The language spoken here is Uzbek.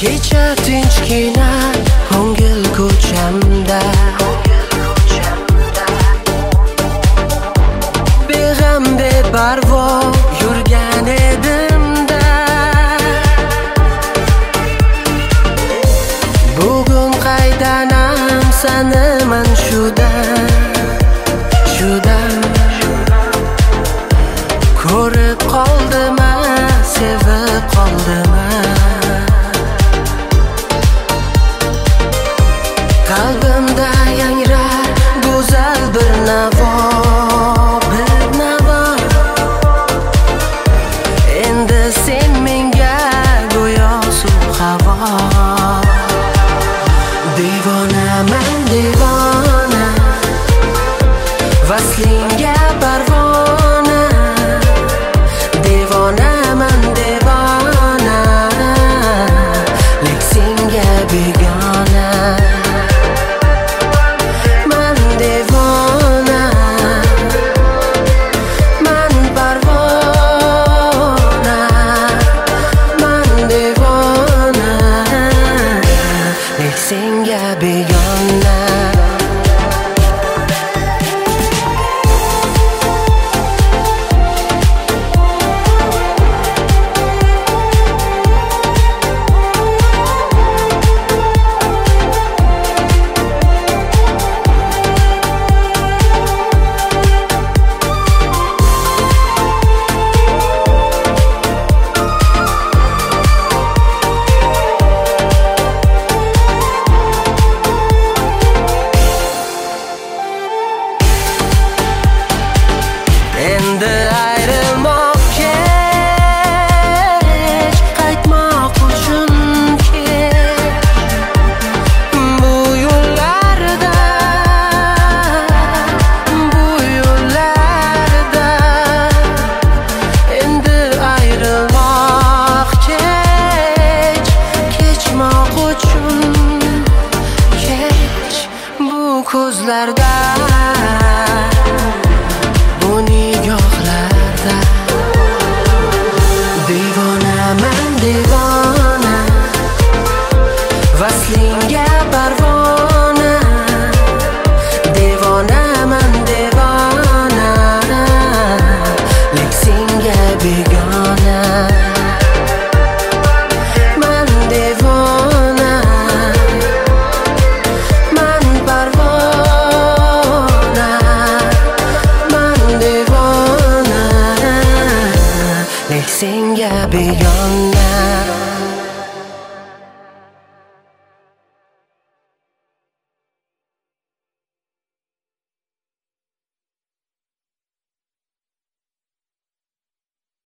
Kecha tinchgina ko'ngil ko'chamda beg'am beparvo yurgan edimda. Bugun qaydanam sanaman shudan ko'rib qoldima, sevib qoldima. Qalbimda yangrar go'zal bir navo, endi sen menga go'yo suv havo. Devonaman devona, vaslingga parvona. Devonaman devona, lek senga begona. Man devona, man parvona. Man devona, lek senga begona. Endi ayrılmoq kech, qaytmoq uchun kech. Bu yo'llarda endi ayrılmoq kech, kechmoq uchun kech. Bu ko'zlarda, bu nigohlarda devonaman devona, vaslingga parvona. Devonaman devona, lek senga begona. Man devona, man parvona. Man devona, lek senga begona.